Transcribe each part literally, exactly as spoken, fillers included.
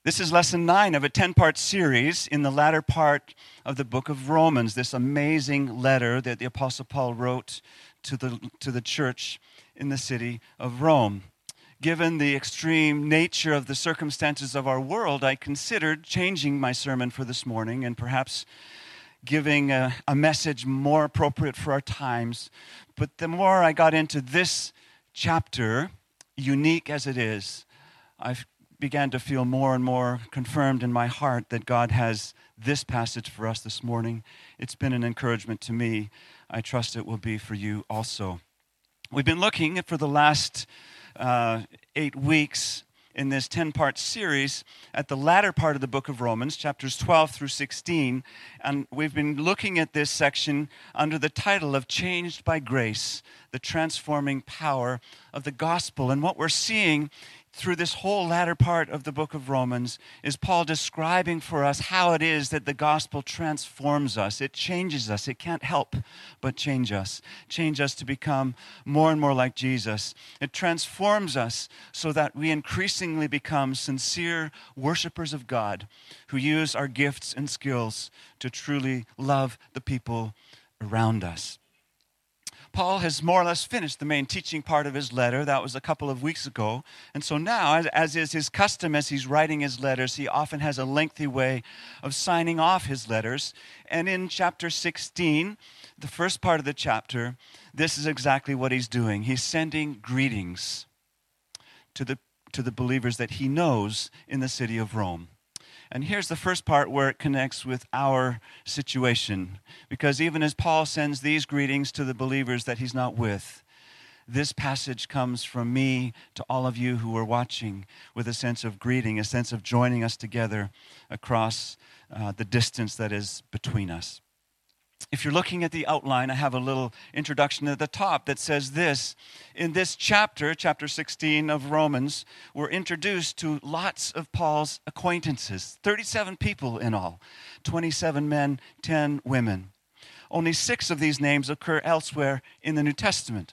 This is lesson nine of a ten-part series in the latter part of the book of Romans, this amazing letter that the Apostle Paul wrote to the, to the church in the city of Rome. Given the extreme nature of the circumstances of our world, I considered changing my sermon for this morning and perhaps giving a, a message more appropriate for our times. But the more I got into this chapter, unique as it is, I've began to feel more and more confirmed in my heart that God has this passage for us this morning. It's been an encouragement to me. I trust it will be for you also. We've been looking for the last uh, eight weeks in this ten-part series at the latter part of the book of Romans, chapters twelve through sixteen, and we've been looking at this section under the title of Changed by Grace, the transforming power of the gospel. And what we're seeing through this whole latter part of the book of Romans is Paul describing for us how it is that the gospel transforms us. It changes us. It can't help but change us. Change us to become more and more like Jesus. It transforms us so that we increasingly become sincere worshipers of God who use our gifts and skills to truly love the people around us. Paul has more or less finished the main teaching part of his letter. That was a couple of weeks ago. And so now, as, as is his custom as he's writing his letters, he often has a lengthy way of signing off his letters. And in chapter sixteen, the first part of the chapter, this is exactly what he's doing. He's sending greetings to the, to the believers that he knows in the city of Rome. And here's the first part where it connects with our situation. Because even as Paul sends these greetings to the believers that he's not with, this passage comes from me to all of you who are watching with a sense of greeting, a sense of joining us together across uh, the distance that is between us. If you're looking at the outline, I have a little introduction at the top that says this. In this chapter, chapter sixteen of Romans, we're introduced to lots of Paul's acquaintances, thirty-seven people in all, twenty-seven men, ten women. Only six of these names occur elsewhere in the New Testament.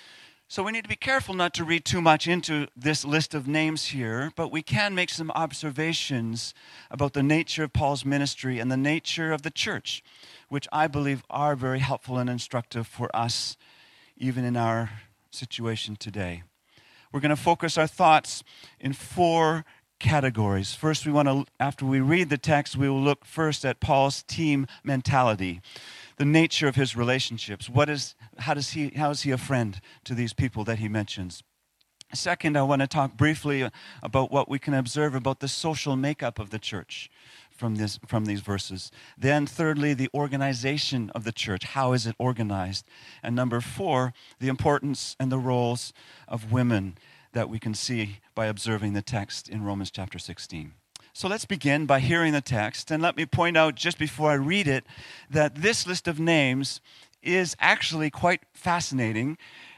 So we need to be careful not to read too much into this list of names here, but we can make some observations about the nature of Paul's ministry and the nature of the church, which I believe are very helpful and instructive for us, even in our situation today. We're going to focus our thoughts in four categories. First, we want to, after we read the text, we will look first at Paul's team mentality, the nature of his relationships. What is, how does he, how is he a friend to these people that he mentions? Second, I want to talk briefly about what we can observe about the social makeup of the church from this, from these verses. Then thirdly, the organization of the church. How is it organized? And number four, the importance and the roles of women that we can see by observing the text in Romans chapter sixteen. So let's begin by hearing the text. And let me point out just before I read it that this list of names is actually quite fascinating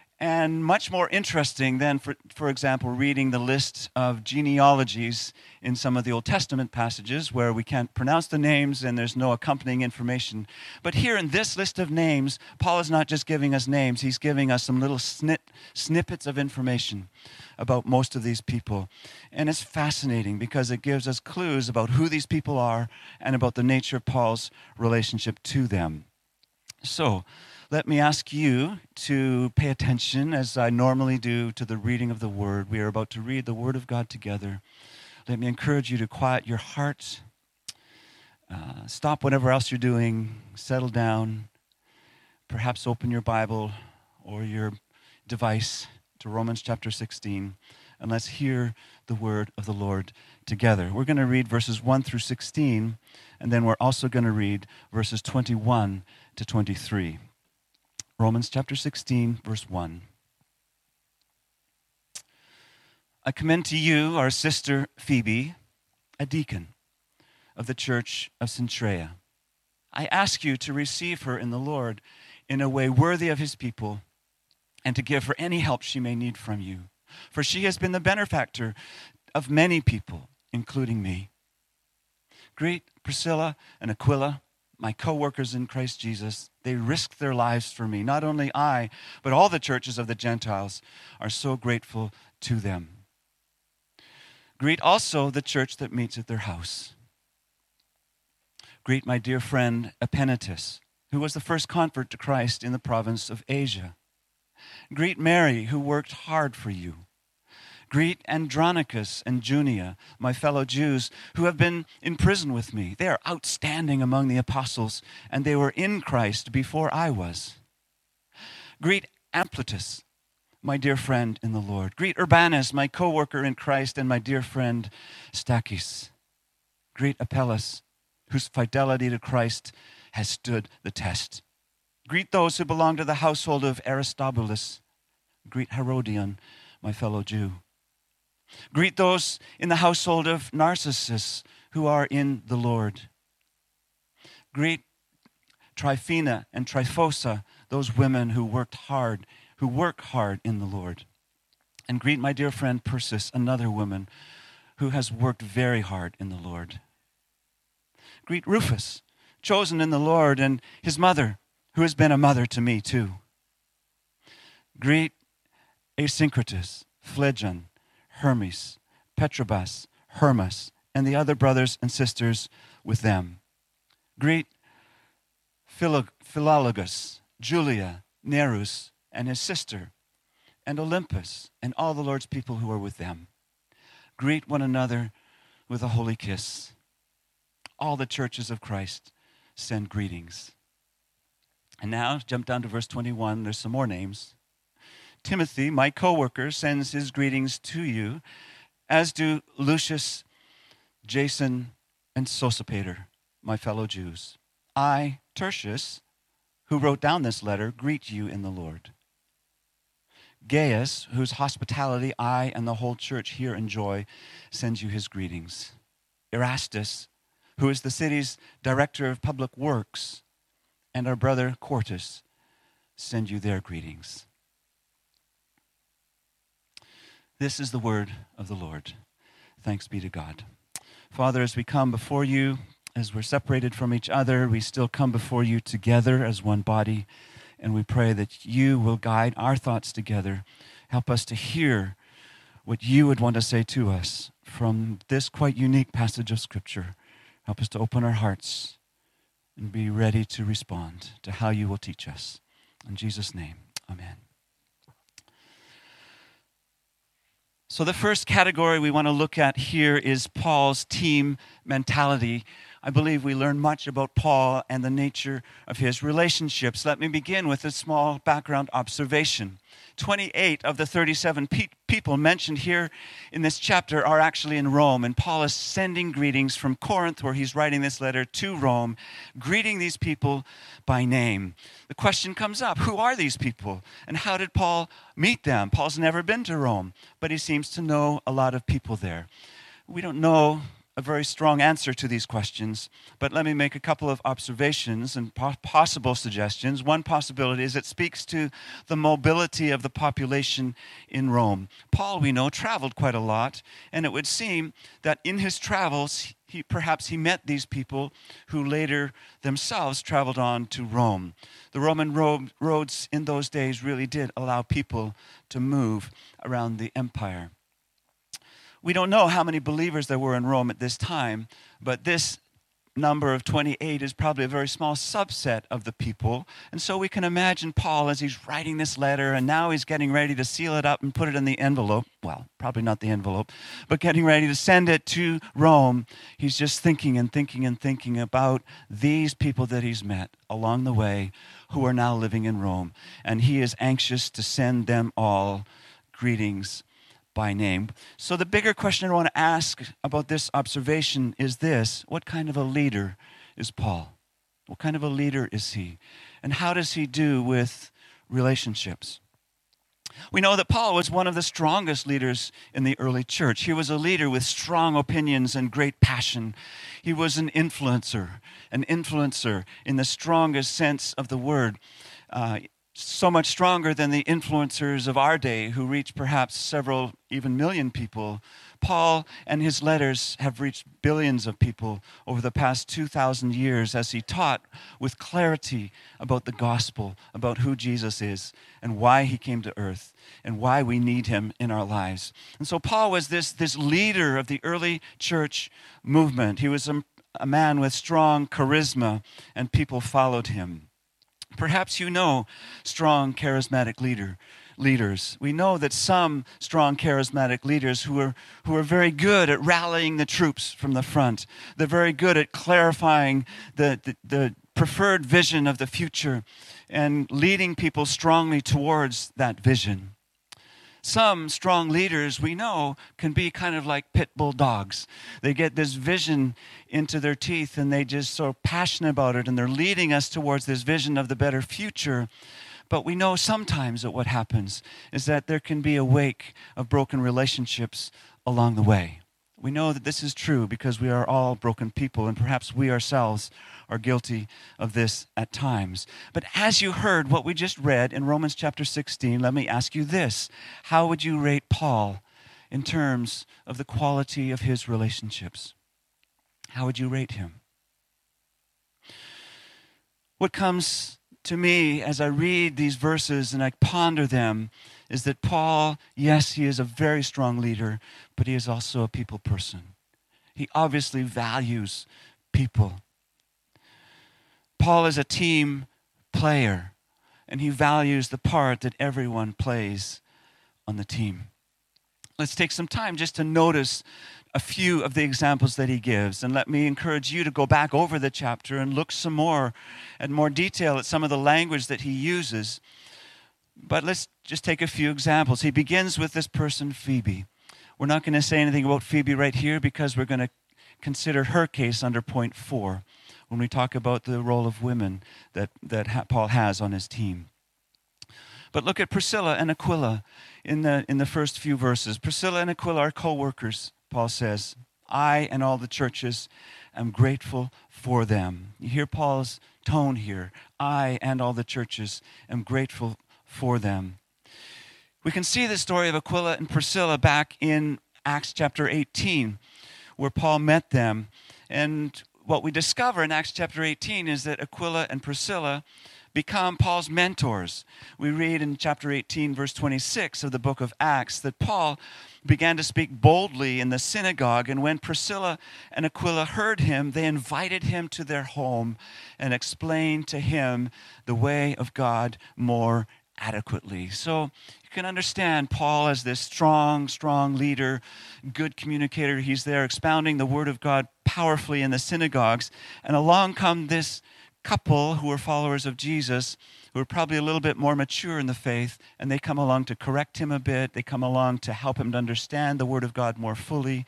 and much more interesting than, for, for example, reading the list of genealogies in some of the Old Testament passages where we can't pronounce the names and there's no accompanying information. But here in this list of names, Paul is not just giving us names, he's giving us some little snip, snippets of information about most of these people. And it's fascinating because it gives us clues about who these people are and about the nature of Paul's relationship to them. So, let me ask you to pay attention, as I normally do, to the reading of the Word. We are about to read the Word of God together. Let me encourage you to quiet your heart, uh, stop whatever else you're doing, settle down, perhaps open your Bible or your device to Romans chapter sixteen, and let's hear the Word of the Lord together. We're going to read verses one through sixteen, and then we're also going to read verses twenty-one to twenty-three. Romans chapter sixteen, verse one. I commend to you our sister Phoebe, a deacon of the church of Cenchrea. I ask you to receive her in the Lord in a way worthy of his people and to give her any help she may need from you. For she has been the benefactor of many people, including me. Greet Priscilla and Aquila, my co-workers in Christ Jesus. They risked their lives for me. Not only I, but all the churches of the Gentiles are so grateful to them. Greet also the church that meets at their house. Greet my dear friend Epaenetus, who was the first convert to Christ in the province of Asia. Greet Mary, who worked hard for you. Greet Andronicus and Junia, my fellow Jews, who have been in prison with me. They are outstanding among the apostles, and they were in Christ before I was. Greet Ampliatus, my dear friend in the Lord. Greet Urbanus, my co-worker in Christ, and my dear friend Stachys. Greet Apelles, whose fidelity to Christ has stood the test. Greet those who belong to the household of Aristobulus. Greet Herodion, my fellow Jew. Greet those in the household of Narcissus who are in the Lord. Greet Tryphena and Tryphosa, those women who worked hard, who work hard in the Lord. And greet my dear friend Persis, another woman who has worked very hard in the Lord. Greet Rufus, chosen in the Lord, and his mother, who has been a mother to me too. Greet Asyncritus, Phlegon, Hermes, Petrobas, Hermas, and the other brothers and sisters with them. Greet Philo- Philologus, Julia, Nerus, and his sister, and Olympus, and all the Lord's people who are with them. Greet one another with a holy kiss. All the churches of Christ send greetings. And now, jump down to verse twenty-one. There's some more names. Timothy, my co-worker, sends his greetings to you, as do Lucius, Jason, and Sosipater, my fellow Jews. I, Tertius, who wrote down this letter, greet you in the Lord. Gaius, whose hospitality I and the whole church here enjoy, sends you his greetings. Erastus, who is the city's director of public works, and our brother Quartus, send you their greetings. This is the word of the Lord. Thanks be to God. Father, as we come before you, as we're separated from each other, we still come before you together as one body, and we pray that you will guide our thoughts together. Help us to hear what you would want to say to us from this quite unique passage of Scripture. Help us to open our hearts and be ready to respond to how you will teach us. In Jesus' name, amen. So the first category we want to look at here is Paul's team mentality. I believe we learn much about Paul and the nature of his relationships. Let me begin with a small background observation. twenty-eight of the thirty-seven pe- people mentioned here in this chapter are actually in Rome, and Paul is sending greetings from Corinth, where he's writing this letter, to Rome, greeting these people by name. The question comes up, who are these people, and how did Paul meet them? Paul's never been to Rome, but he seems to know a lot of people there. We don't know a very strong answer to these questions, but let me make a couple of observations and po- possible suggestions. One possibility is it speaks to the mobility of the population in Rome. Paul, we know, traveled quite a lot, and it would seem that in his travels, he perhaps he met these people who later themselves traveled on to Rome. The Roman road, roads in those days really did allow people to move around the empire. We don't know how many believers there were in Rome at this time, but this number of twenty-eight is probably a very small subset of the people. And so we can imagine Paul as he's writing this letter, and now he's getting ready to seal it up and put it in the envelope. Well, probably not the envelope, but getting ready to send it to Rome. He's just thinking and thinking and thinking about these people that he's met along the way who are now living in Rome. And he is anxious to send them all greetings by name. So the bigger question I want to ask about this observation is this: what kind of a leader is Paul? What kind of a leader is he? And how does he do with relationships? We know that Paul was one of the strongest leaders in the early church. He was a leader with strong opinions and great passion. He was an influencer, an influencer in the strongest sense of the word. Uh, so much stronger than the influencers of our day who reach perhaps several, even million people Paul and his letters have reached billions of people over the past two thousand years as he taught with clarity about the gospel, about who Jesus is and why he came to earth and why we need him in our lives. And so Paul was this, this leader of the early church movement. He was a, a man with strong charisma, and people followed him. Perhaps you know strong, charismatic leader, leaders. We know that some strong, charismatic leaders who are, who are very good at rallying the troops from the front. They're very good at clarifying the, the, the preferred vision of the future and leading people strongly towards that vision. Some strong leaders we know can be kind of like pit bull dogs. They get this vision into their teeth and they just so passionate about it, and they're leading us towards this vision of the better future. But we know sometimes that what happens is that there can be a wake of broken relationships along the way. We know that this is true because we are all broken people, and perhaps we ourselves are guilty of this at times. But as you heard what we just read in Romans chapter sixteen, let me ask you this. How would you rate Paul in terms of the quality of his relationships? How would you rate him? What comes to me as I read these verses and I ponder them is that Paul, yes, he is a very strong leader, but he is also a people person. He obviously values people. Paul is a team player, and he values the part that everyone plays on the team. Let's take some time just to notice a few of the examples that he gives, and let me encourage you to go back over the chapter and look some more and more detail at some of the language that he uses. But let's just take a few examples. He begins with this person, Phoebe. We're not going to say anything about Phoebe right here because we're going to consider her case under point four when we talk about the role of women that, that Paul has on his team. But look at Priscilla and Aquila in the, in the first few verses. Priscilla and Aquila are co-workers, Paul says. I and all the churches am grateful for them. You hear Paul's tone here. I and all the churches am grateful for them. We can see the story of Aquila and Priscilla back in Acts chapter eighteen, where Paul met them. And what we discover in Acts chapter eighteen is that Aquila and Priscilla become Paul's mentors. We read in chapter eighteen, verse twenty-six of the book of Acts, that Paul began to speak boldly in the synagogue, and when Priscilla and Aquila heard him, they invited him to their home and explained to him the way of God more adequately. So you can understand Paul as this strong, strong leader, good communicator. He's there expounding the word of God powerfully in the synagogues, and along come this couple who are followers of Jesus, who are probably a little bit more mature in the faith, and they come along to correct him a bit. They come along to help him to understand the Word of God more fully.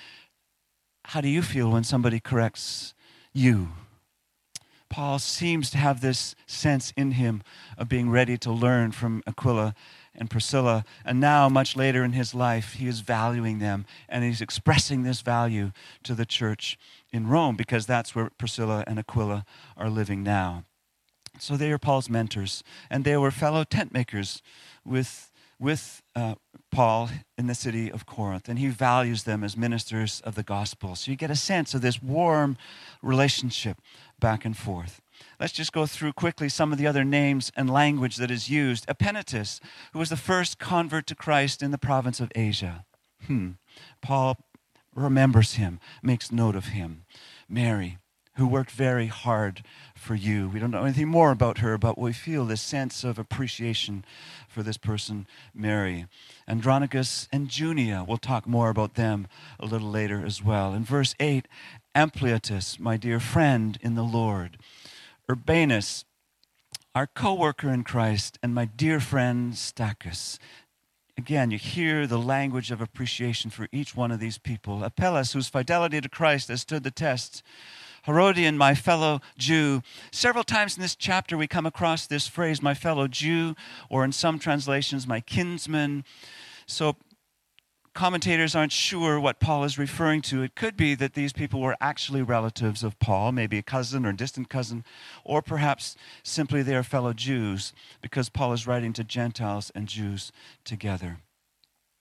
How do you feel when somebody corrects you? Paul seems to have this sense in him of being ready to learn from Aquila and Priscilla, and now, much later in his life, he is valuing them, and he's expressing this value to the church in Rome, because that's where Priscilla and Aquila are living now. So they are Paul's mentors, and they were fellow tent makers with, with uh, Paul in the city of Corinth, and he values them as ministers of the gospel. So you get a sense of this warm relationship back and forth. Let's just go through quickly some of the other names and language that is used. Epenetus, who was the first convert to Christ in the province of Asia. Hmm. Paul remembers him, makes note of him. Mary, who worked very hard for you. We don't know anything more about her, but we feel this sense of appreciation for this person, Mary. Andronicus and Junia, we'll talk more about them a little later as well. In verse eight, Ampliatus, my dear friend in the Lord. Urbanus, our co-worker in Christ, and my dear friend Stachys. Again, you hear the language of appreciation for each one of these people. Apelles, whose fidelity to Christ has stood the test. Herodian, my fellow Jew. Several times in this chapter we come across this phrase, my fellow Jew, or in some translations, my kinsman. So commentators aren't sure what Paul is referring to. It could be that these people were actually relatives of Paul, maybe a cousin or a distant cousin, or perhaps simply they are fellow Jews, because Paul is writing to Gentiles and Jews together.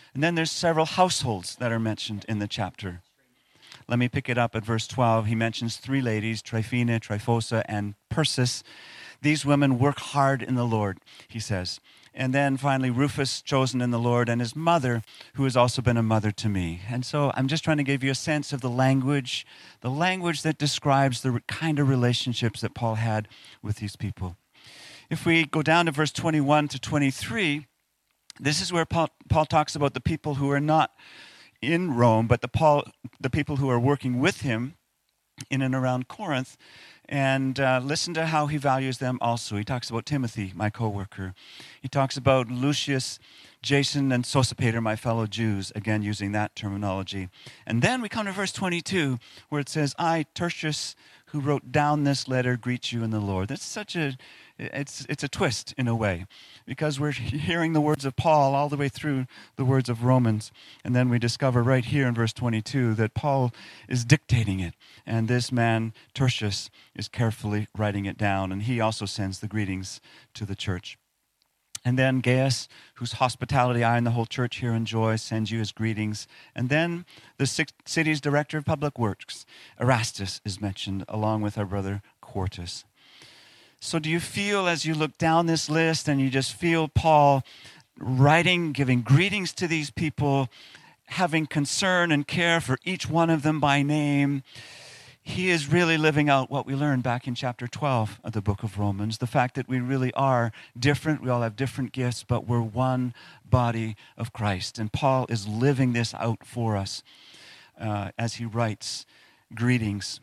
And then there's several households that are mentioned in the chapter. Let me pick it up at verse twelve. He mentions three ladies, Tryphena, Tryphosa, and Persis. These women work hard in the Lord, he says. And then finally, Rufus, chosen in the Lord, and his mother, who has also been a mother to me. And so I'm just trying to give you a sense of the language, the language that describes the kind of relationships that Paul had with these people. If we go down to verse twenty-one to twenty-three, this is where Paul, Paul talks about the people who are not in Rome, but the, Paul, the people who are working with him in and around Corinth. And uh, listen to how he values them also. He talks about Timothy, my co-worker. He talks about Lucius, Jason, and Sosipater, my fellow Jews, again using that terminology. And then we come to verse twenty-two, where it says, I, Tertius, who wrote down this letter, greet you in the Lord. That's such a, it's, it's a twist in a way, because we're hearing the words of Paul all the way through the words of Romans. And then we discover right here in verse twenty-two that Paul is dictating it. And this man, Tertius, is carefully writing it down. And he also sends the greetings to the church. And then Gaius, whose hospitality I and the whole church here enjoy, sends you his greetings. And then the city's director of public works, Erastus, is mentioned along with our brother Quartus. So do you feel as you look down this list and you just feel Paul writing, giving greetings to these people, having concern and care for each one of them by name? He is really living out what we learned back in chapter twelve of the book of Romans, the fact that we really are different, we all have different gifts, but we're one body of Christ. And Paul is living this out for us uh, as he writes greetings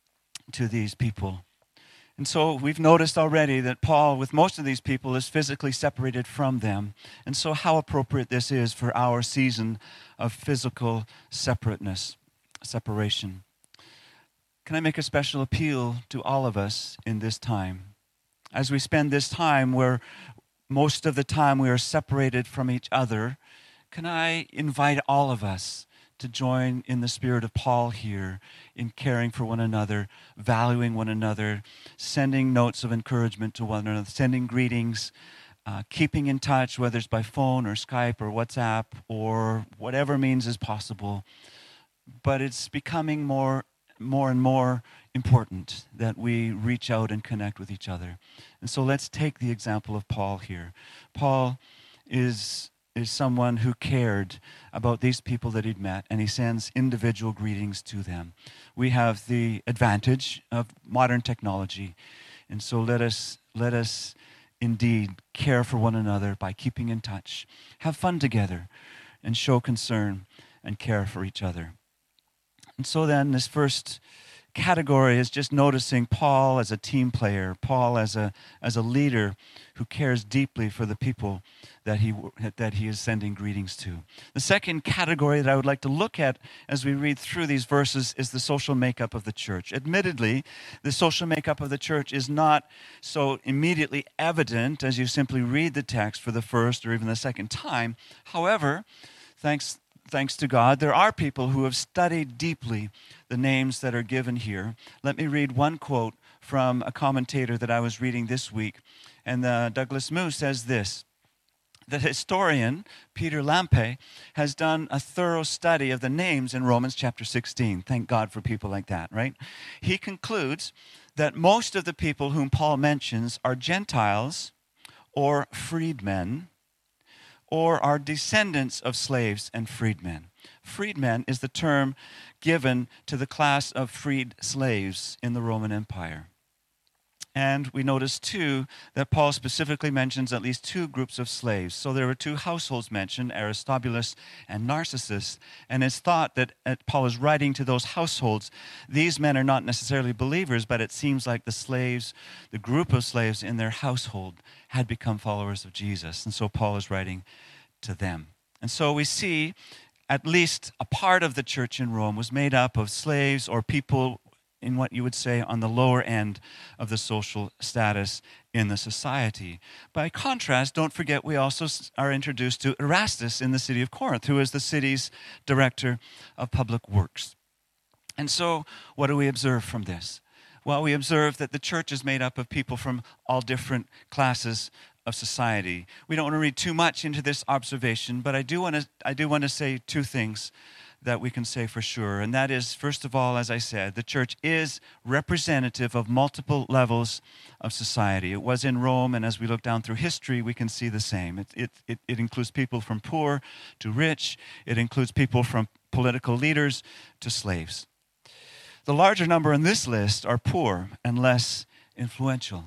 to these people. And so we've noticed already that Paul, with most of these people, is physically separated from them. And so how appropriate this is for our season of physical separateness, separation. Can I make a special appeal to all of us in this time? As we spend this time where most of the time we are separated from each other, can I invite all of us to join in the spirit of Paul here in caring for one another, valuing one another, sending notes of encouragement to one another, sending greetings, uh, keeping in touch, whether it's by phone or Skype or WhatsApp or whatever means is possible. But it's becoming more more and more important that we reach out and connect with each other. And so let's take the example of Paul here. Paul is, is someone who cared about these people that he'd met, and he sends individual greetings to them. We have the advantage of modern technology, and so let us, let us indeed care for one another by keeping in touch, have fun together, and show concern and care for each other. And so then this first category is just noticing Paul as a team player, Paul as a as a leader who cares deeply for the people that he that he is sending greetings to. The second category that I would like to look at as we read through these verses is the social makeup of the church. Admittedly, the social makeup of the church is not so immediately evident as you simply read the text for the first or even the second time. However, thanks Thanks to God, there are people who have studied deeply the names that are given here. Let me read one quote from a commentator that I was reading this week. And uh, Douglas Moo says this: the historian, Peter Lampe, has done a thorough study of the names in Romans chapter sixteen. Thank God for people like that, right? He concludes that most of the people whom Paul mentions are Gentiles or freedmen, or are descendants of slaves and freedmen. Freedmen is the term given to the class of freed slaves in the Roman Empire. And we notice, too, that Paul specifically mentions at least two groups of slaves. So there were two households mentioned, Aristobulus and Narcissus. And it's thought that Paul is writing to those households. These men are not necessarily believers, but it seems like the slaves, the group of slaves in their household had become followers of Jesus. And so Paul is writing to them. And so we see at least a part of the church in Rome was made up of slaves or people in what you would say on the lower end of the social status in the society. By contrast, don't forget we also are introduced to Erastus in the city of Corinth, who is the city's director of public works. And so what do we observe from this? Well, we observe that the church is made up of people from all different classes of society. We don't want to read too much into this observation, but I do want to I do want to say two things that we can say for sure. And that is, first of all, as I said, the church is representative of multiple levels of society. It was in Rome, and as we look down through history, we can see the same. It, it, it, it includes people from poor to rich. It includes people from political leaders to slaves. The larger number on this list are poor and less influential.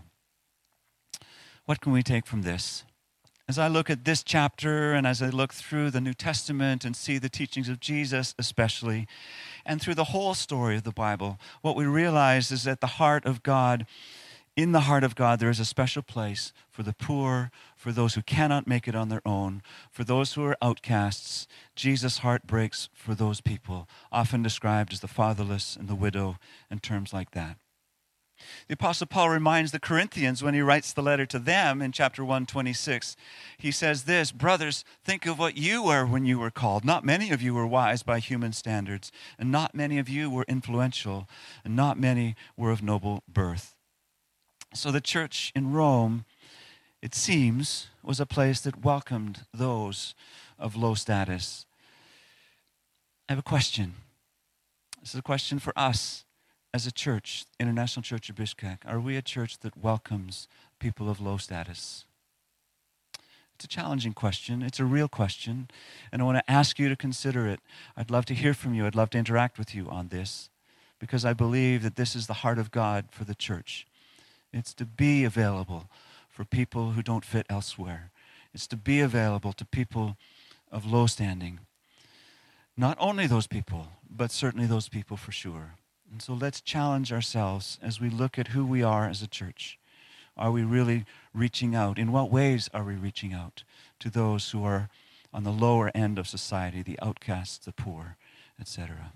What can we take from this? As I look at this chapter and as I look through the New Testament and see the teachings of Jesus especially, and through the whole story of the Bible, what we realize is that the heart of God, in the heart of God, there is a special place for the poor, for those who cannot make it on their own, for those who are outcasts. Jesus' heart breaks for those people, often described as the fatherless and the widow and terms like that. The Apostle Paul reminds the Corinthians when he writes the letter to them in chapter one twenty-six. He says this, "Brothers, think of what you were when you were called. Not many of you were wise by human standards, and not many of you were influential, and not many were of noble birth." So the church in Rome, it seems, was a place that welcomed those of low status. I have a question. This is a question for us. As a church, International Church of Bishkek, are we a church that welcomes people of low status? It's a challenging question. It's a real question, and I want to ask you to consider it. I'd love to hear from you. I'd love to interact with you on this, because I believe that this is the heart of God for the church. It's to be available for people who don't fit elsewhere. It's to be available to people of low standing. Not only those people, but certainly those people for sure. And so let's challenge ourselves as we look at who we are as a church. Are we really reaching out? In what ways are we reaching out to those who are on the lower end of society, the outcasts, the poor, et cetera?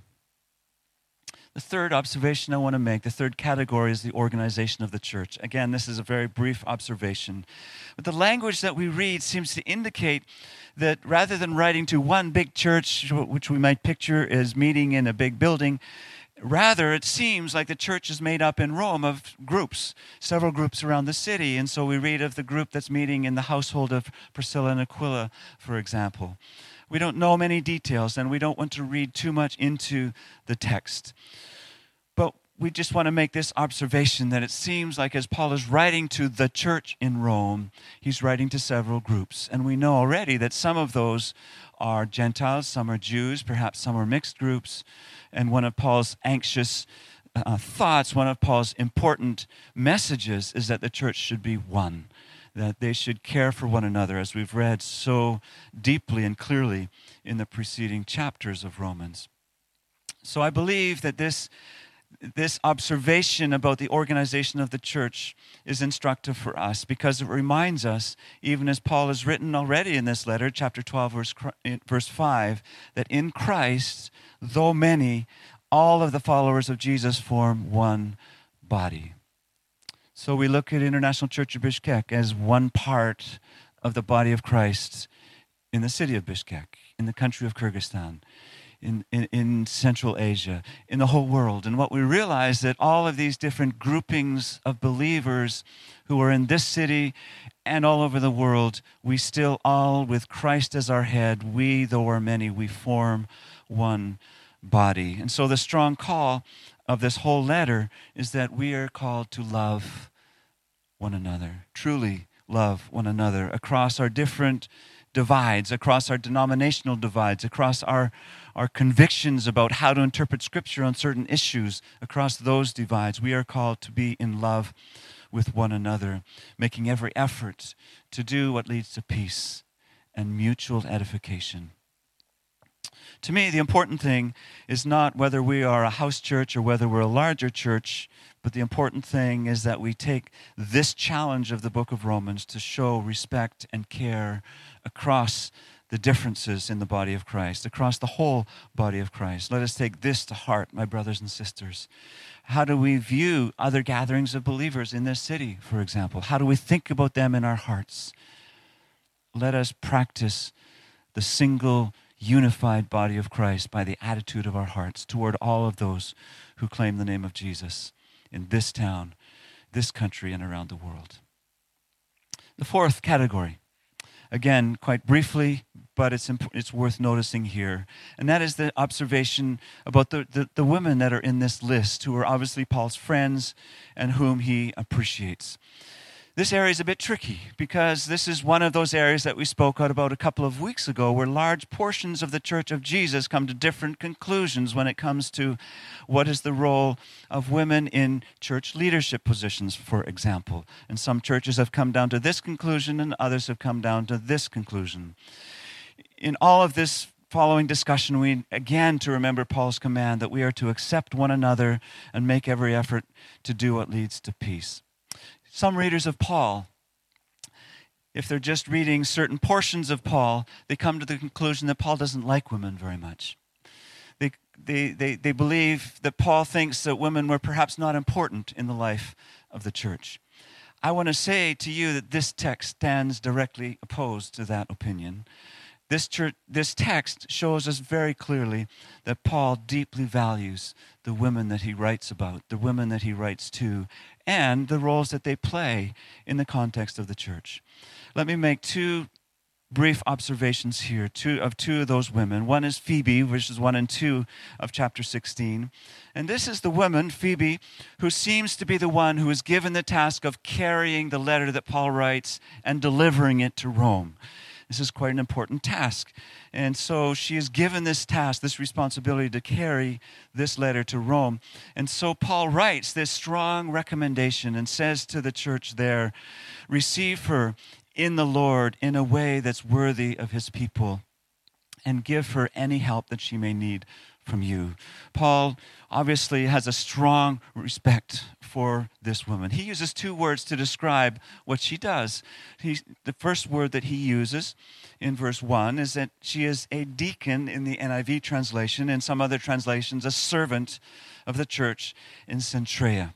The third observation I want to make, the third category, is the organization of the church. Again, this is a very brief observation. But the language that we read seems to indicate that rather than writing to one big church, which we might picture as meeting in a big building, rather, it seems like the church is made up in Rome of groups, several groups around the city. And so we read of the group that's meeting in the household of Priscilla and Aquila, for example. We don't know many details, and we don't want to read too much into the text. But we just want to make this observation that it seems like as Paul is writing to the church in Rome, he's writing to several groups. And we know already that some of those are Gentiles, some are Jews, perhaps some are mixed groups. And one of Paul's anxious uh, thoughts, one of Paul's important messages is that the church should be one, that they should care for one another, as we've read so deeply and clearly in the preceding chapters of Romans. So I believe that this This observation about the organization of the church is instructive for us because it reminds us, even as Paul has written already in this letter, chapter twelve, verse, verse five, that in Christ, though many, all of the followers of Jesus form one body. So we look at International Church of Bishkek as one part of the body of Christ in the city of Bishkek, in the country of Kyrgyzstan, In, in, in Central Asia, in the whole world. And what we realize that all of these different groupings of believers who are in this city and all over the world, we still all, with Christ as our head, we, though are many, we form one body. And so the strong call of this whole letter is that we are called to love one another, truly love one another across our different divides, across our denominational divides, across our, our convictions about how to interpret Scripture on certain issues, across those divides. We are called to be in love with one another, making every effort to do what leads to peace and mutual edification. To me, the important thing is not whether we are a house church or whether we're a larger church, but the important thing is that we take this challenge of the book of Romans to show respect and care across the differences in the body of Christ, across the whole body of Christ. Let us take this to heart, my brothers and sisters. How do we view other gatherings of believers in this city, for example? How do we think about them in our hearts? Let us practice the single, unified body of Christ by the attitude of our hearts toward all of those who claim the name of Jesus in this town, this country, and around the world. The fourth category, again, quite briefly, but it's imp- it's worth noticing here, and that is the observation about the, the, the women that are in this list, who are obviously Paul's friends and whom he appreciates. This area is a bit tricky because this is one of those areas that we spoke out about a couple of weeks ago, where large portions of the Church of Jesus come to different conclusions when it comes to what is the role of women in church leadership positions, for example. And some churches have come down to this conclusion and others have come down to this conclusion. In all of this following discussion, we again to remember Paul's command that we are to accept one another and make every effort to do what leads to peace. Some readers of Paul, if they're just reading certain portions of Paul, they come to the conclusion that Paul doesn't like women very much. They, they, they, they believe that Paul thinks that women were perhaps not important in the life of the church. I want to say to you that this text stands directly opposed to that opinion. This, church, this text shows us very clearly that Paul deeply values the women that he writes about, the women that he writes to, and the roles that they play in the context of the church. Let me make two brief observations here two, of two of those women. One is Phoebe, verses one and two of chapter sixteen. And this is the woman, Phoebe, who seems to be the one who is given the task of carrying the letter that Paul writes and delivering it to Rome. This is quite an important task. And so she is given this task, this responsibility to carry this letter to Rome. And so Paul writes this strong recommendation and says to the church there, receive her in the Lord in a way that's worthy of his people, and give her any help that she may need from you. Paul obviously has a strong respect for this woman. He uses two words to describe what she does. He, the first word that he uses in verse one is that she is a deacon in the N I V translation, and some other translations, a servant of the church in Cenchrea.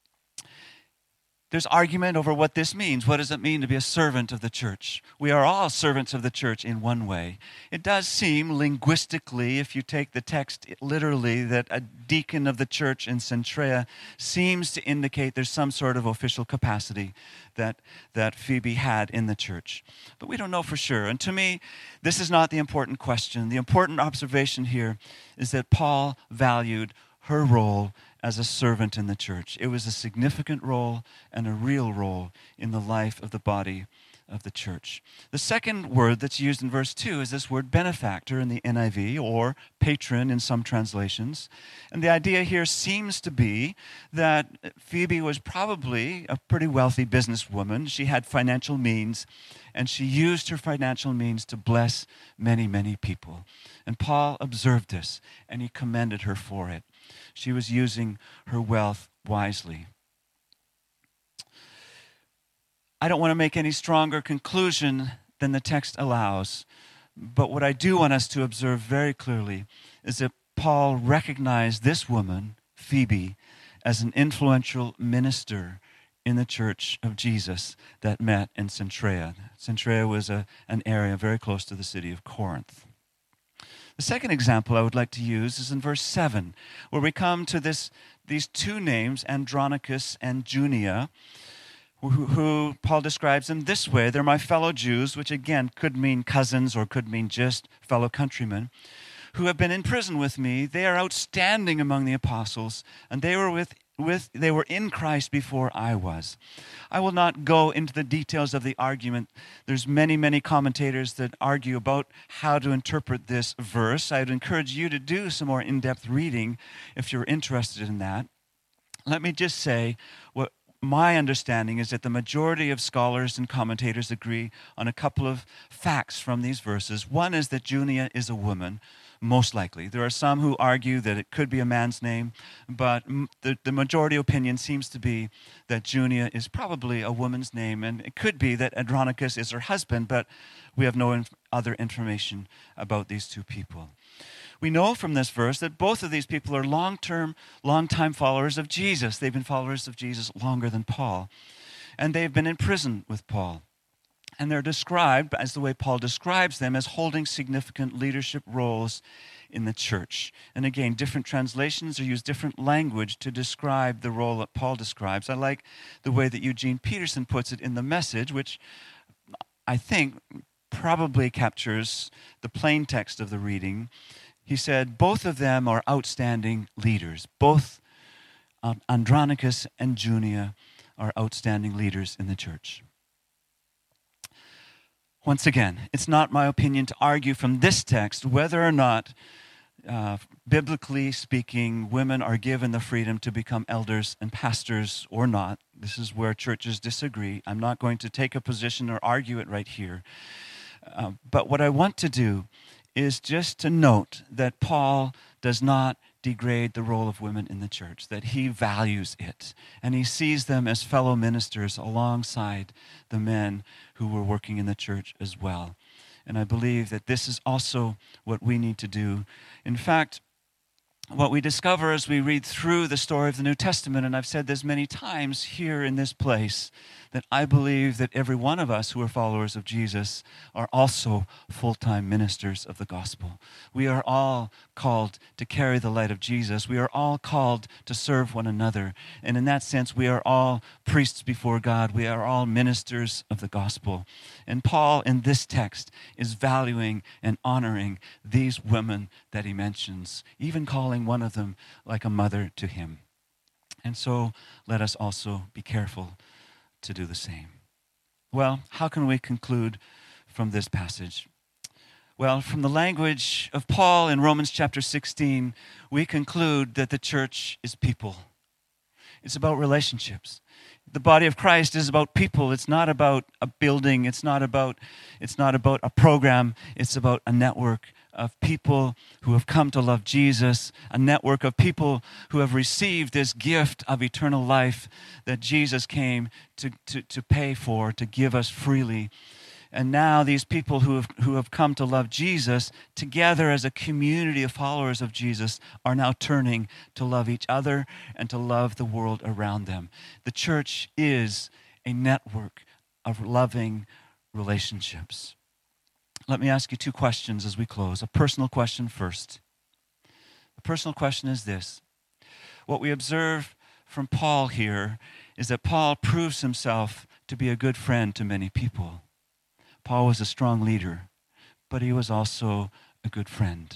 There's argument over what this means. What does it mean to be a servant of the church? We are all servants of the church in one way. It does seem linguistically, if you take the text literally, that a deacon of the church in Cenchrea seems to indicate there's some sort of official capacity that, that Phoebe had in the church. But we don't know for sure. And to me, this is not the important question. The important observation here is that Paul valued her role as a servant in the church. It was a significant role and a real role in the life of the body of the church. The second word that's used in verse two is this word benefactor in the N I V, or patron in some translations. And the idea here seems to be that Phoebe was probably a pretty wealthy businesswoman. She had financial means, and she used her financial means to bless many, many people. And Paul observed this, and he commended her for it. She was using her wealth wisely. I don't want to make any stronger conclusion than the text allows, but what I do want us to observe very clearly is that Paul recognized this woman, Phoebe, as an influential minister in the church of Jesus that met in Cenchrea. Cenchrea was a, an area very close to the city of Corinth. The second example I would like to use is in verse seven, where we come to this these two names, Andronicus and Junia, who, who Paul describes them this way. They're my fellow Jews, which again could mean cousins or could mean just fellow countrymen, who have been in prison with me. They are outstanding among the apostles, and they were with With, they were in Christ before I was. I will not go into the details of the argument. There's many, many commentators that argue about how to interpret this verse. I would encourage you to do some more in-depth reading if you're interested in that. Let me just say what my understanding is that the majority of scholars and commentators agree on a couple of facts from these verses. One is that Junia is a woman. Most likely. There are some who argue that it could be a man's name, but the, the majority opinion seems to be that Junia is probably a woman's name, and it could be that Andronicus is her husband, but we have no inf- other information about these two people. We know from this verse that both of these people are long-term, long-time followers of Jesus. They've been followers of Jesus longer than Paul, and they've been in prison with Paul. And they're described, as the way Paul describes them, as holding significant leadership roles in the church. And again, different translations or use different language to describe the role that Paul describes. I like the way that Eugene Peterson puts it in The Message, which I think, probably captures the plain text of the reading. He said, both of them are outstanding leaders. Both um, Andronicus and Junia are outstanding leaders in the church. Once again, it's not my opinion to argue from this text whether or not, uh, biblically speaking, women are given the freedom to become elders and pastors or not. This is where churches disagree. I'm not going to take a position or argue it right here. Uh, but what I want to do is just to note that Paul does not degrade the role of women in the church, that he values it, and he sees them as fellow ministers alongside the men who were working in the church as well. And I believe that this is also what we need to do. In fact, what we discover as we read through the story of the New Testament, and I've said this many times here in this place, that I believe that every one of us who are followers of Jesus are also full-time ministers of the gospel. We are all called to carry the light of Jesus. We are all called to serve one another. And in that sense, we are all priests before God. We are all ministers of the gospel. And Paul, in this text, is valuing and honoring these women that he mentions, even calling one of them like a mother to him. And so let us also be careful to do the same. Well, how can we conclude from this passage? Well, from the language of Paul in Romans chapter sixteen, we conclude that the church is people. It's about relationships. The body of Christ is about people. It's not about a building. It's not about, it's not about a program. It's about a network of people who have come to love Jesus, a network of people who have received this gift of eternal life that Jesus came to, to, to pay for, to give us freely. And now these people who have, who have come to love Jesus, together as a community of followers of Jesus, are now turning to love each other and to love the world around them. The church is a network of loving relationships. Let me ask you two questions as we close. A personal question first. The personal question is this. What we observe from Paul here is that Paul proves himself to be a good friend to many people. Paul was a strong leader, but he was also a good friend,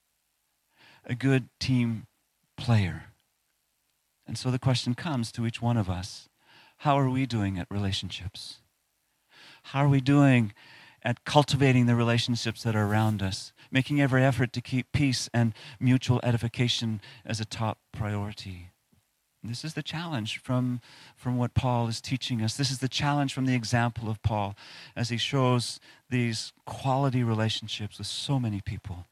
a good team player. And so the question comes to each one of us, how are we doing at relationships? How are we doing at cultivating the relationships that are around us, making every effort to keep peace and mutual edification as a top priority? And this is the challenge from, from what Paul is teaching us. This is the challenge from the example of Paul as he shows these quality relationships with so many people.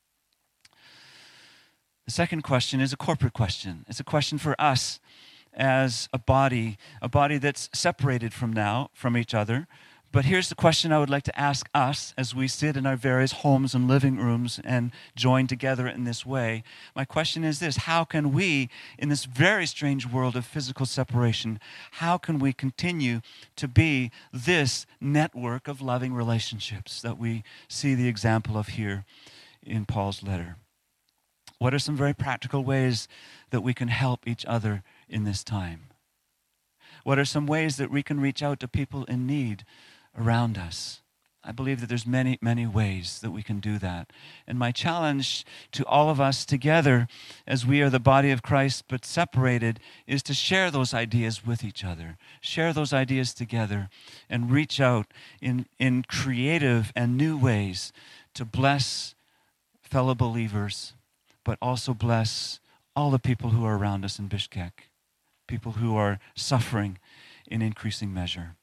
The second question is a corporate question. It's a question for us as a body, a body that's separated from now, from each other. But here's the question I would like to ask us as we sit in our various homes and living rooms and join together in this way. My question is this: how can we, in this very strange world of physical separation, how can we continue to be this network of loving relationships that we see the example of here in Paul's letter? What are some very practical ways that we can help each other in this time? What are some ways that we can reach out to people in need around us? I believe that there's many, many ways that we can do that. And my challenge to all of us together, as we are the body of Christ but separated, is to share those ideas with each other. Share those ideas together and reach out in, in creative and new ways to bless fellow believers, but also bless all the people who are around us in Bishkek, people who are suffering in increasing measure.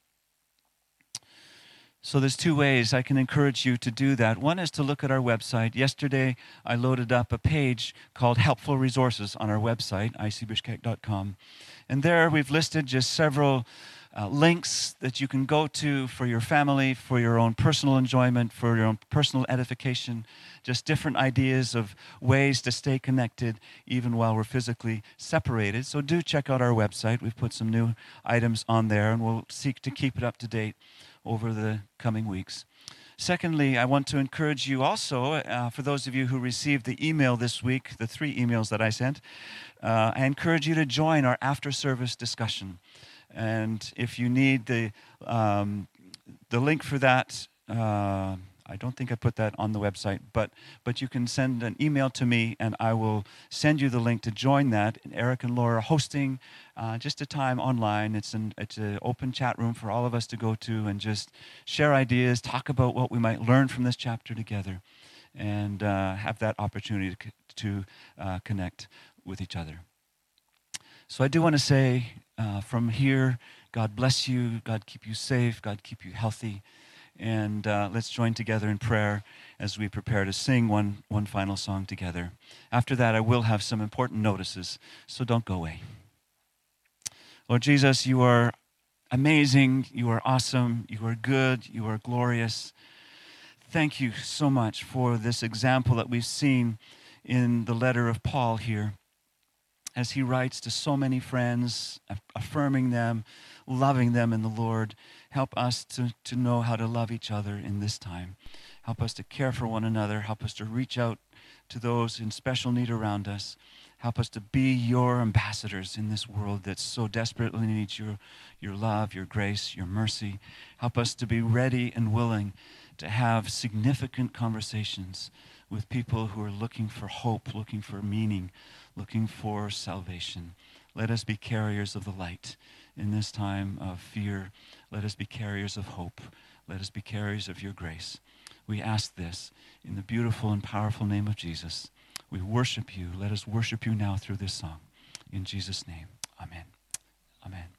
So there's two ways I can encourage you to do that. One is to look at our website. Yesterday, I loaded up a page called Helpful Resources on our website, i c bishkek dot com. And there we've listed just several uh, links that you can go to for your family, for your own personal enjoyment, for your own personal edification, just different ideas of ways to stay connected even while we're physically separated. So do check out our website. We've put some new items on there, and we'll seek to keep it up to date over the coming weeks. Secondly, I want to encourage you also, uh, for those of you who received the email this week, the three emails that I sent, uh, I encourage you to join our after-service discussion. And if you need the um, the link for that, uh, I don't think I put that on the website, but but you can send an email to me, and I will send you the link to join that. And Eric and Laura are hosting uh, just a time online. It's an it's an open chat room for all of us to go to and just share ideas, talk about what we might learn from this chapter together, and uh, have that opportunity to, to uh, connect with each other. So I do want to say uh, from here, God bless you, God keep you safe, God keep you healthy. And uh, let's join together in prayer as we prepare to sing one, one final song together. After that, I will have some important notices, so don't go away. Lord Jesus, you are amazing, you are awesome, you are good, you are glorious. Thank you so much for this example that we've seen in the letter of Paul here, as he writes to so many friends, affirming them, loving them in the Lord. Help us to, to know how to love each other in this time. Help us to care for one another. Help us to reach out to those in special need around us. Help us to be your ambassadors in this world that so desperately needs your, your love, your grace, your mercy. Help us to be ready and willing to have significant conversations with people who are looking for hope, looking for meaning, looking for salvation. Let us be carriers of the light in this time of fear. Let us be carriers of hope. Let us be carriers of your grace. We ask this in the beautiful and powerful name of Jesus. We worship you. Let us worship you now through this song. In Jesus' name, amen. Amen.